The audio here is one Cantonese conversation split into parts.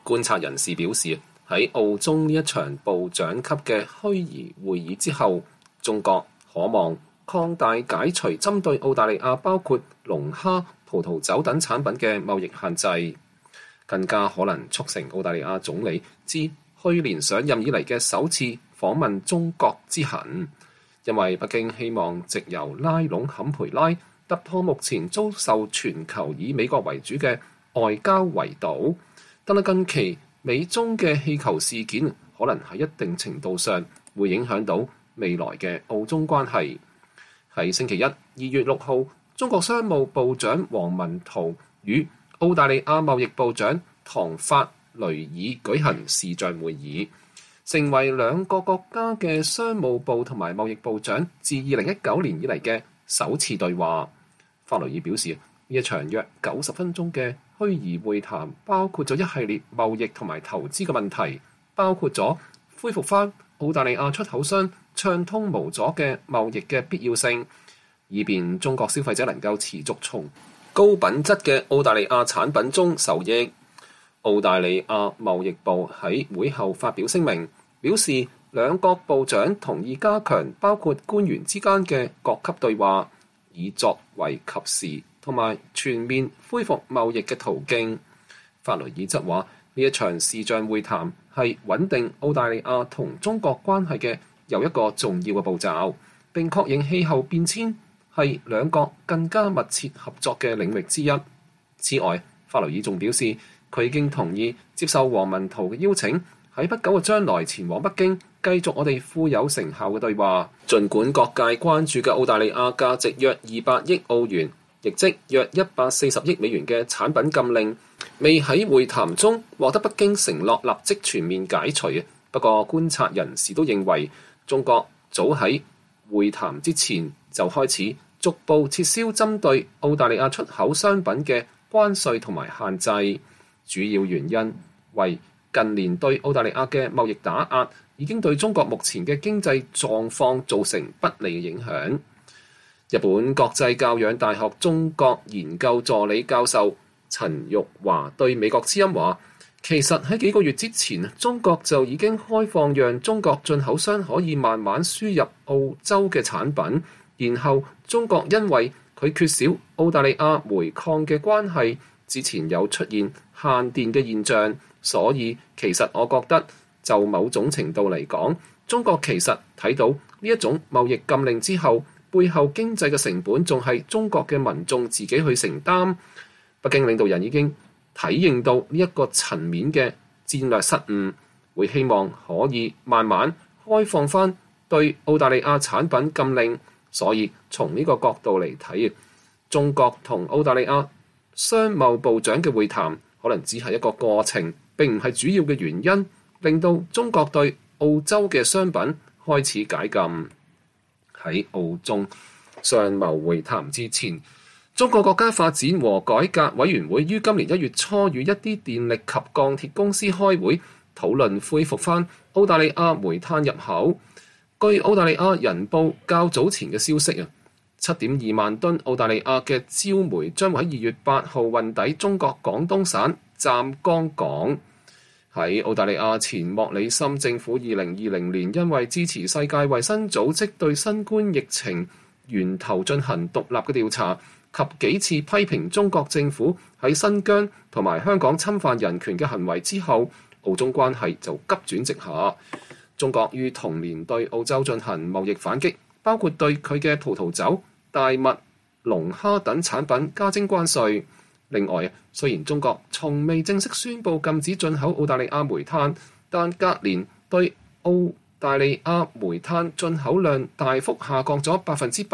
觀察人士表示，喺澳中呢一場部長級嘅虛擬會議之後，中國可望擴大解除針對澳大利亞包括龍蝦、葡萄酒等產品嘅貿易限制，更加可能促成澳大利亞總理自去年上任以嚟嘅首次訪問中國之行，因為北京希望藉由拉攏坎培拉，突破目前遭受全球以美國為主嘅外交圍堵。但係近期美中嘅氣球事件可能喺一定程度上會影響到未來嘅澳中關係。喺星期一2月6號，中國商務部長王文濤與澳大利亞貿易部長唐法雷爾舉行視像會議，成為兩個國家嘅商務部同埋貿易部長自2019年以嚟嘅首次對話。法雷爾表示，呢一場約90分鐘嘅虛擬會談包括咗一系列貿易同埋投資嘅問題，包括咗恢復返澳大利亞出口商暢通無阻嘅貿易嘅必要性，以便中國消費者能夠持續從高品質嘅澳大利亞產品中受益。澳大利亞貿易部喺會後發表聲明，表示兩國部長同意加強包括官員之間嘅各級對話，以作為及時同埋全面恢復貿易嘅途徑。法雷爾則話，呢一場視像會談係穩定澳大利亞同中國關係嘅又一個重要嘅步驟，並確認氣候變遷係兩國更加密切合作嘅領域之一。此外，法雷爾仲表示，佢已經同意接受王文濤嘅邀請，喺不久嘅將來前往北京，繼續我哋富有成效嘅對話。儘管各界關注嘅澳大利亞價值約200億澳元，亦即約140億美元嘅產品禁令，未喺會談中獲得北京承諾立即全面解除。不過，觀察人士都認為，中國早喺會談之前就開始逐步撤銷針對澳大利亞出口商品嘅關稅同埋限制。主要原因為近年對澳大利亞嘅貿易打壓已經對中國目前嘅經濟狀況造成不利嘅影響。日本國際教養大學中國研究助理教授陳玉華對美國之音話，其實喺幾個月之前，中國就已經開放讓中國進口商可以慢慢輸入澳洲嘅產品，然後中國因為佢缺少澳大利亞煤礦嘅關係，之前有出現限電嘅現象，所以其實我覺得就某種程度嚟講，中國其實睇到呢一種貿易禁令之後，背後經濟嘅成本仲係中國嘅民眾自己去承擔。北京領導人已經體認到呢一個層面嘅戰略失誤，會希望可以慢慢開放翻對澳大利亞產品禁令。所以從呢個角度嚟睇，中國同澳大利亞商貿部長嘅會談可能只係一個過程，並唔係主要嘅原因，令到中國對澳洲嘅商品開始解禁。喺澳中商貿會談之前，中國國家發展和改革委員會於今年1月初與一啲電力及鋼鐵公司開會，討論恢復翻澳大利亞煤炭入口。據澳大利亞人報較早前嘅消息，7.2萬噸澳大利亞嘅焦煤將會喺2月8號運抵中國廣東省湛江港。喺澳大利亞前莫里森政府2020年因為支持世界衛生組織對新冠疫情源頭進行獨立嘅調查及幾次批評中國政府喺新疆同埋香港侵犯人權嘅行為之後，澳中關係就急轉直下。中國於同年對澳洲進行貿易反擊，包括對佢嘅葡萄酒、大麥、龍蝦等產品加徵關稅。另外，雖然中國從未正式宣布禁止進口澳大利亞煤炭，但隔年對澳大利亞煤炭進口量大幅下降咗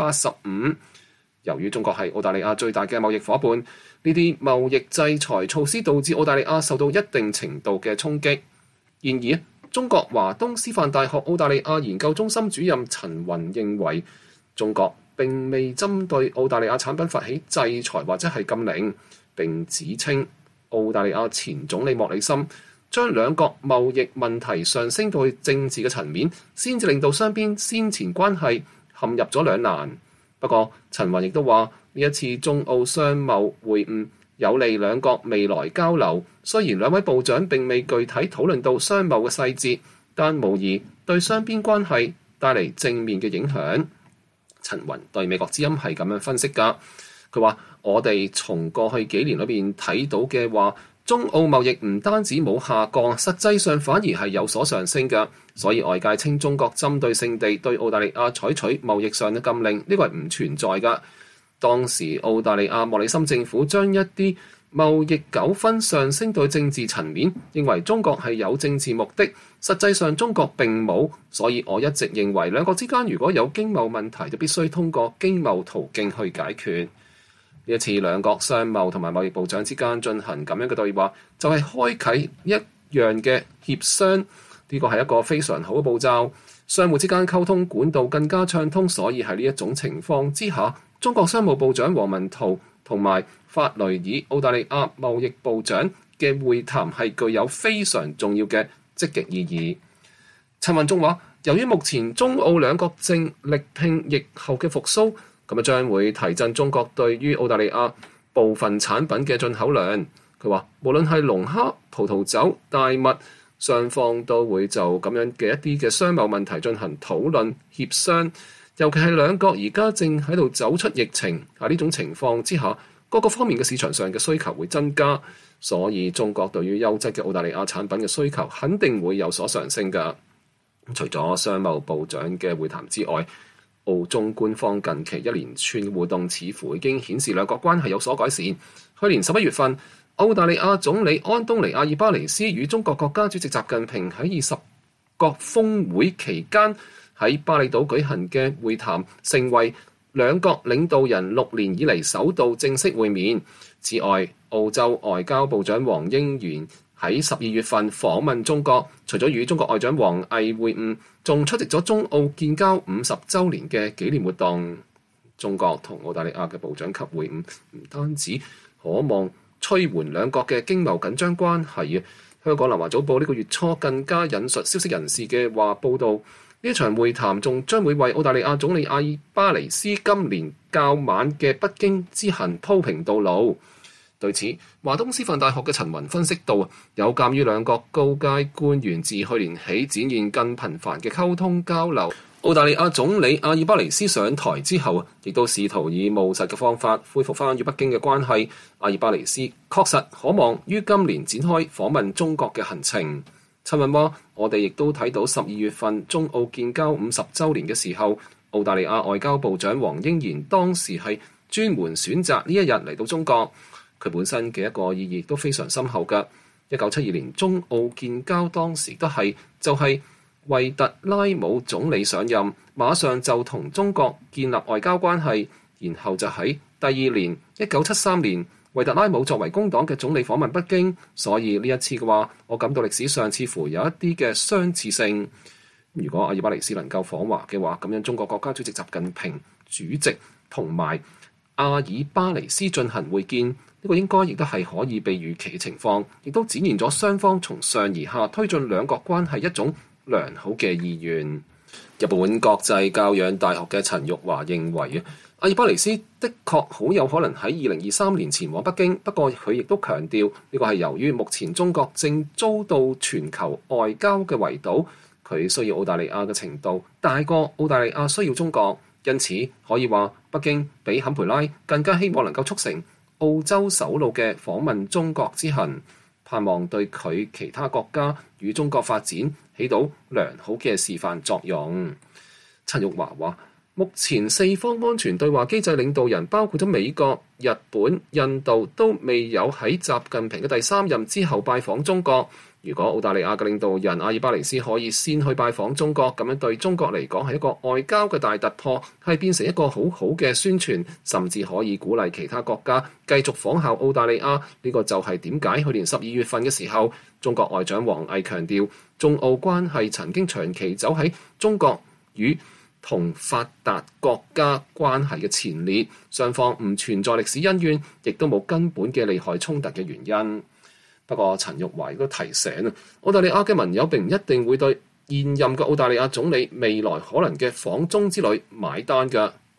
85%。由於中國係澳大利亞最大嘅貿易夥伴，呢啲貿易制裁措施導致澳大利亞受到一定程度嘅衝擊。然而，中國華東師範大學澳大利亞研究中心主任陳雲認為，中國並未針對澳大利亞產品發起制裁或者係禁令，並指稱澳大利亞前總理莫里森將兩國貿易問題上升到去政治嘅層面，先至令到雙邊先前關係陷入咗兩難。不過，陳雲亦都話，呢一次中澳商貿會晤有利兩國未來交流。雖然兩位部長並未具體討論到商貿嘅細節，但無疑對雙邊關係帶嚟正面嘅影響。陳雲對美國之音係咁樣分析㗎，佢話：我哋從過去幾年裏邊睇到嘅話，中澳貿易唔單止冇下降，實際上反而係有所上升㗎。所以外界稱中國針對性地對澳大利亞採取貿易上嘅禁令，呢個係唔存在㗎。當時澳大利亞莫里森政府將一啲貿易糾紛上升到政治層面，認為中國係有政治目的，實際上中國並冇。所以我一直認為兩國之間如果有經貿問題，就必須通過經貿途徑去解決。呢一次兩國商貿同埋貿易部長之間進行咁樣嘅對話，就係開啟一樣嘅協商。呢個係一個非常好嘅步驟，相互之間溝通管道更加暢通。所以喺呢一種情況之下，中國商務部長王文濤同埋法雷爾澳大利亞貿易部長嘅會談係具有非常重要嘅積極意義。陳雲仲話，由於目前中澳兩國正力拼疫後嘅復甦，咁將會提振中國對於澳大利亞部分產品嘅進口量。佢話，無論係龍蝦、葡萄酒、大麥，雙方都會就咁樣嘅一啲嘅商貿問題進行討論協商。尤其係兩國而家正喺度走出疫情，喺呢種情況之下，各個方面嘅市場上嘅需求會增加，所以中國對於優質嘅澳大利亞產品嘅需求肯定會有所上升㗎。除咗商貿部長嘅會談之外，澳中官方近期一連串互動似乎已經顯示兩國關係有所改善。去年11月份，澳大利亞總理安東尼·阿爾巴尼斯與中國國家主席習近平喺20國峰會期間喺巴厘島舉行嘅會談，成為兩國領導人6年以嚟首度正式會面。此外，澳洲外交部長黃英賢喺12月份訪問中國，除咗與中國外長王毅會晤，仲出席咗中澳建交50週年嘅紀念活動。中國同澳大利亞嘅部長級會晤唔單止可望趨緩兩國嘅經貿緊張關係。香港南華早報呢個月初更加引述消息人士嘅話報道，呢一場會談仲將會為澳大利亞總理阿爾巴尼斯今年較晚嘅北京之行鋪平道路。對此，華東師範大學嘅陳雲分析到，有鑑於兩國高階官員自去年起展現更頻繁嘅溝通交流，澳大利亞總理阿爾巴尼斯上台之後，亦都試圖以務實嘅方法恢復翻與北京嘅關係。阿爾巴尼斯確實可望於今年展開訪問中國嘅行程。陳雲話：我哋亦都睇到12月份中澳建交50週年嘅時候，澳大利亞外交部長黃英賢當時係專門選擇呢一日嚟到中國。佢本身嘅一個意義都非常深厚嘅。1972年中澳建交當時都係就係維特拉姆總理上任，馬上就同中國建立外交關係，然後就喺第二年1973年，維特拉姆作為工黨嘅總理訪問北京。所以呢一次嘅話，我感到歷史上似乎有一啲嘅相似性。如果阿爾巴尼斯能夠訪華嘅話，咁樣中國國家主席習近平主席同埋阿爾巴尼斯進行會見，呢個應該亦都係可以被預期嘅情況，亦都展現咗雙方從上而下推進兩國關係一種良好嘅意願。日本國際教養大學嘅陳玉華認為，阿爾巴尼斯的確好有可能喺2023年前往北京，不過佢亦都強調呢個係由於目前中國正遭到全球外交嘅圍堵，佢需要澳大利亞嘅程度大過澳大利亞需要中國，因此可以話北京比坎培拉更加希望能夠促成澳洲首腦嘅訪問中國之行，盼望對佢其他國家與中國發展起到良好嘅示範作用。陳玉華話：目前四方安全對話機制領導人包括咗美國、日本、印度都未有喺習近平嘅第3任之後拜訪中國。如果澳大利亞嘅領導人阿爾巴尼斯可以先去拜訪中國，咁樣對中國嚟講係一個外交嘅大突破，係變成一個好好嘅宣傳，甚至可以鼓勵其他國家繼續仿效澳大利亞。呢個就係點解去年12月份嘅時候，中國外長王毅強調，中澳關係曾經長期走喺中國與同發達國家關係嘅前列，雙方唔存在歷史恩怨，亦都冇根本嘅利害衝突嘅原因。不過陳玉華亦都提醒，澳大利亞嘅盟友並唔一定會對現任嘅澳大利亞總理未來可能嘅訪中之旅買單㗎。佢話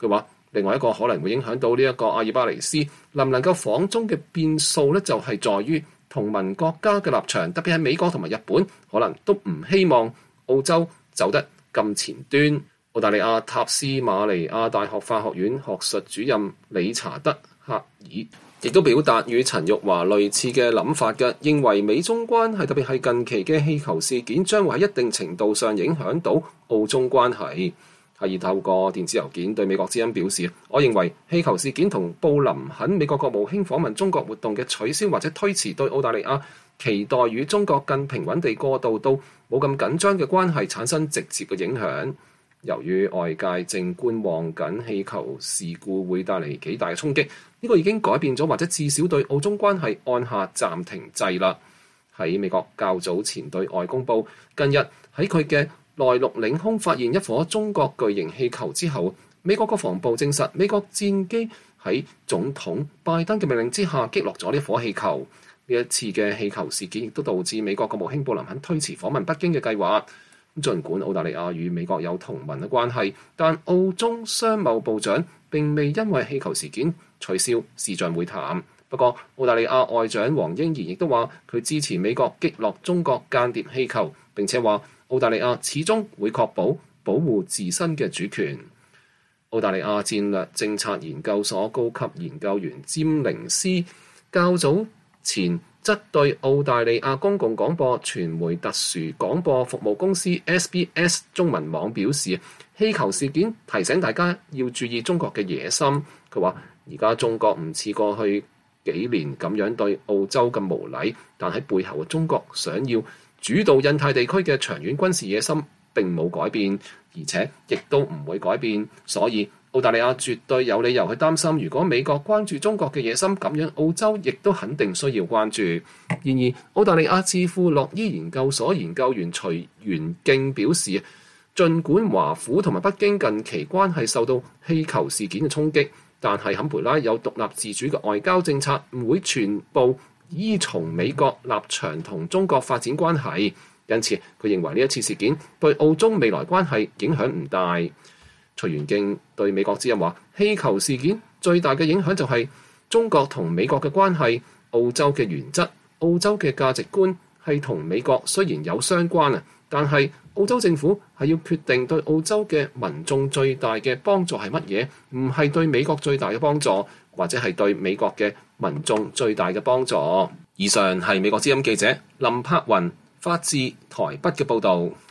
另外一個可能會影響到呢一個阿爾巴尼斯能唔能夠訪中嘅變數呢，就係在於同盟國家嘅立場，特別係美國同埋日本，可能都唔希望澳洲走得咁前端。澳大利亞塔斯馬尼亞大學法學院學術主任理查德克爾亦都表達與陳玉華類似嘅諗法嘅，認為美中關係特別係近期嘅氣球事件將會喺一定程度上影響到澳中關係。克爾透過電子郵件對美國之音表示，我認為氣球事件同布林肯美國國務卿訪問中國活動嘅取消或者推遲對澳大利亞期待與中國更平穩地過渡到冇咁緊張嘅關係產生直接嘅影響。由於外界正觀望緊氣球事故會帶嚟幾大嘅衝擊，呢個已經改變咗或者至少對澳中關係按下暫停掣啦。喺美國較早前對外公佈，近日喺佢嘅內陸領空發現一顆中國巨型氣球之後，美國國防部證實美國戰機喺總統拜登嘅命令之下擊落咗呢顆氣球。呢一次嘅氣球事件亦都導致美國國務卿布林肯推遲訪問北京嘅計劃。儘管澳大利亞與美國有同盟嘅關係，但澳中商貿部長並未因為氣球事件取消視像會談。不過，澳大利亞外長黃英賢亦都話佢支持美國擊落中國間諜氣球，並且話澳大利亞始終會確保保護自身嘅主權。澳大利亞戰略政策研究所高級研究員詹寧斯較早前則對澳大利亞公共廣播傳媒特殊廣播服務公司 SBS 中文網表示，氣球事件提醒大家要注意中國嘅野心。佢話：而家中國唔似過去幾年咁樣對澳洲咁無禮，但喺背後嘅中國想要主導印太地區嘅長遠軍事野心並冇改變，而且亦都唔會改變，所以澳大利亞絕對有理由去擔心，如果美國關注中國嘅野心，咁樣澳洲亦都肯定需要關注。然而，澳大利亞智庫洛伊研究所研究員徐元敬表示，儘管華府同埋北京近期關係受到氣球事件嘅衝擊，但係坎培拉有獨立自主嘅外交政策，唔會全部依從美國立場同中國發展關係。因此，佢認為呢一次事件對澳中未來關係影響唔大。徐元敬對美國之音話：氣球事件最大嘅影響就係中國同美國嘅關係，澳洲嘅原則、澳洲嘅價值觀係同美國雖然有相關啊，但係澳洲政府係要決定對澳洲嘅民眾最大嘅幫助係乜嘢，唔係對美國最大嘅幫助，或者係對美國嘅民眾最大嘅幫助。以上係美國之音記者林柏雲發自台北嘅報導。